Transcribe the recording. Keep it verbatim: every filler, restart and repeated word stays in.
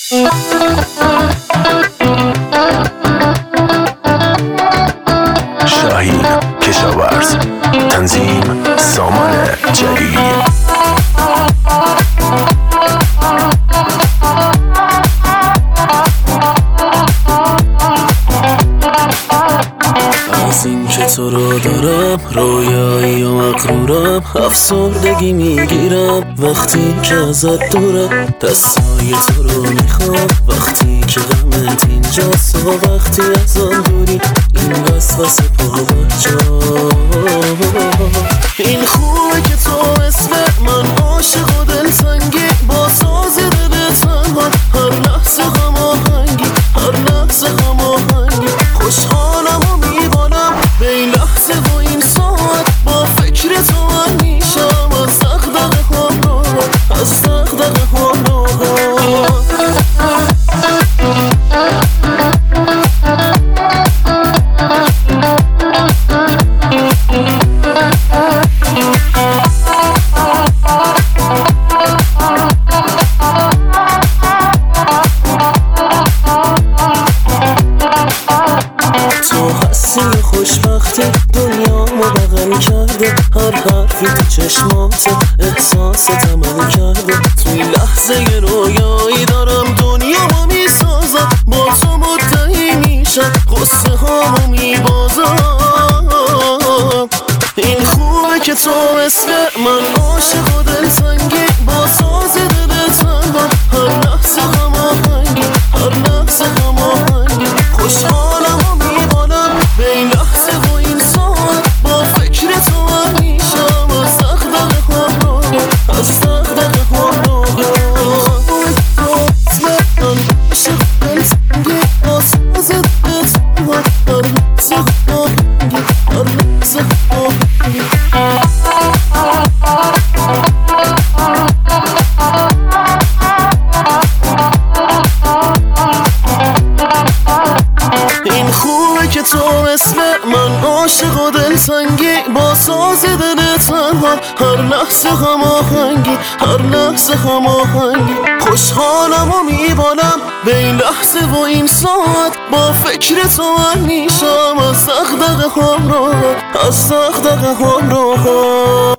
شاهین کشاورز، تنظیم سامان جلیلی. از این که تو رو دارم رویایی و مغرورم، افسردگی میگیرم وقتی که ازت دورم. دستای تو رو میخوام وقتی که غمت اینجاست و وقتی از آن دوری این وسوسه پابرجا. این خوبه که تو اسم من عاشق و دلتنگی، با ساز دل تنها هر لحظه هماهنگی، هر لحظه هماهنگی. خوشحالم و میبالم به این لحظه و این ساعت، با فکر تو من میشم از دغدغه هم راحت، از دغدغه هم راحت. تو هستی خوشبختی دنیامو بغل کرده، هر حرفی تو چشمات احساست عمل کرده. توی لحظه رویایی دارم دنیامو میسازم، با تو مدعی میشم قصه هامو میبازم. این خوبه که تو اسم من عاشق و دلتنگی، با ساز دل تنها هر لحظه هماهنگی، هر لحظه هماهنگی. خوشحالم و میبالم به این لحظه و این ساعت، با فکر تو من میشم از دغدغه هم راحت، از دغدغه هم راحت. من عاشق دلتنگی، با ساز دل تنها هر لحظه هماهنگی، هر لحظه هماهنگی. این خوبه که تو اسم من عاشق و دلتنگی، با ساز دل تنها هر لحظه هماهنگی، هر لحظه هماهنگی. خوشحالم و میبالم به این لحظه و این ساعت، با فکر تو من میشم از دغدغه هم راحت، از دغدغه هم راحت.